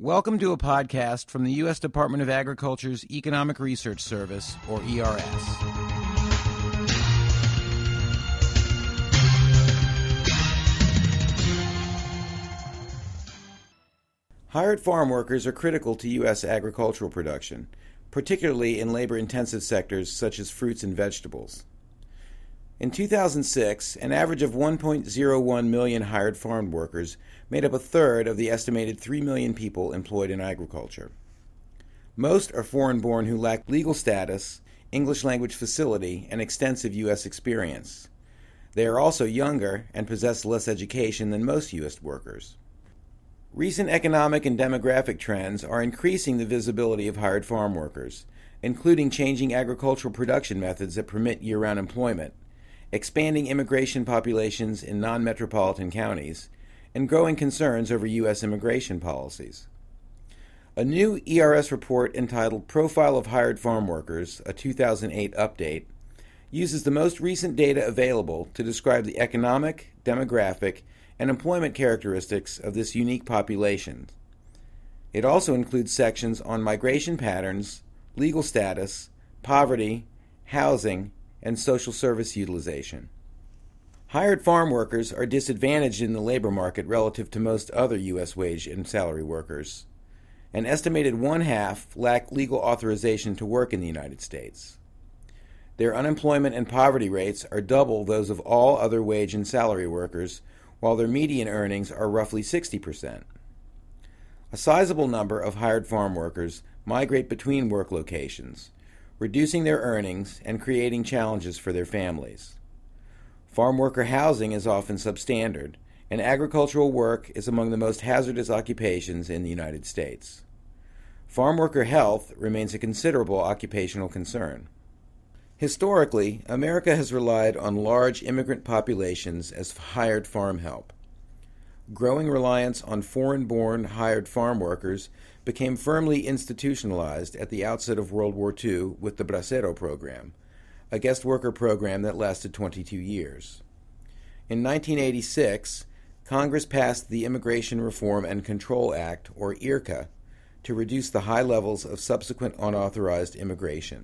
Welcome to a podcast from the U.S. Department of Agriculture's Economic Research Service, or ERS. Hired farm workers are critical to U.S. agricultural production, particularly in labor-intensive sectors such as fruits and vegetables. In 2006, an average of 1.01 million hired farm workers made up a third of the estimated 3 million people employed in agriculture. Most are foreign-born who lack legal status, English language facility, and extensive U.S. experience. They are also younger and possess less education than most U.S. workers. Recent economic and demographic trends are increasing the visibility of hired farm workers, including changing agricultural production methods that permit year-round employment, expanding immigration populations in non-metropolitan counties, and growing concerns over U.S. immigration policies. A new ERS report entitled Profile of Hired Farm Workers, a 2008 update, uses the most recent data available to describe the economic, demographic, and employment characteristics of this unique population. It also includes sections on migration patterns, legal status, poverty, housing, and social service utilization. Hired farm workers are disadvantaged in the labor market relative to most other U.S. wage and salary workers. An estimated one-half lack legal authorization to work in the United States. Their unemployment and poverty rates are double those of all other wage and salary workers, while their median earnings are roughly 60%. A sizable number of hired farm workers migrate between work locations, reducing their earnings and creating challenges for their families. Farm worker housing is often substandard, and agricultural work is among the most hazardous occupations in the United States. Farm worker health remains a considerable occupational concern. Historically, America has relied on large immigrant populations as hired farm help. Growing reliance on foreign-born hired farm workers became firmly institutionalized at the outset of World War II with the Bracero program, a guest worker program that lasted 22 years. In 1986, Congress passed the Immigration Reform and Control Act, or IRCA, to reduce the high levels of subsequent unauthorized immigration.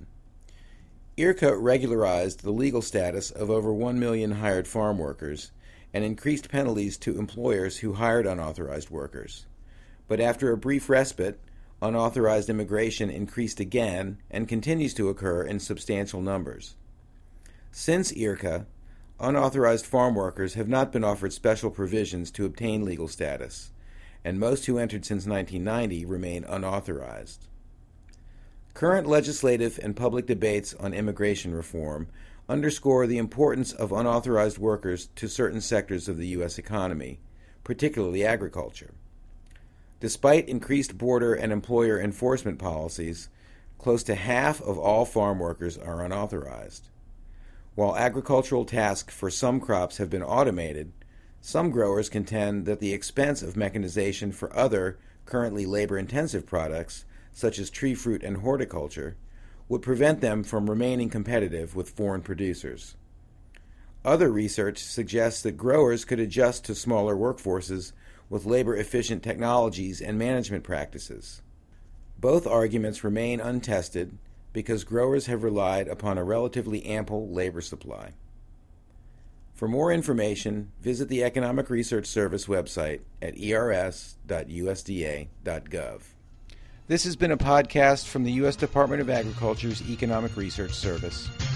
IRCA regularized the legal status of over 1 million hired farm workers and increased penalties to employers who hired unauthorized workers. But after a brief respite, unauthorized immigration increased again and continues to occur in substantial numbers. Since IRCA, unauthorized farm workers have not been offered special provisions to obtain legal status, and most who entered since 1990 remain unauthorized. Current legislative and public debates on immigration reform underscore the importance of unauthorized workers to certain sectors of the U.S. economy, particularly agriculture. Despite increased border and employer enforcement policies, close to half of all farm workers are unauthorized. While agricultural tasks for some crops have been automated, some growers contend that the expense of mechanization for other, currently labor-intensive products, such as tree fruit and horticulture, would prevent them from remaining competitive with foreign producers. Other research suggests that growers could adjust to smaller workforces with labor-efficient technologies and management practices. Both arguments remain untested because growers have relied upon a relatively ample labor supply. For more information, visit the Economic Research Service website at ers.usda.gov. This has been a podcast from the U.S. Department of Agriculture's Economic Research Service.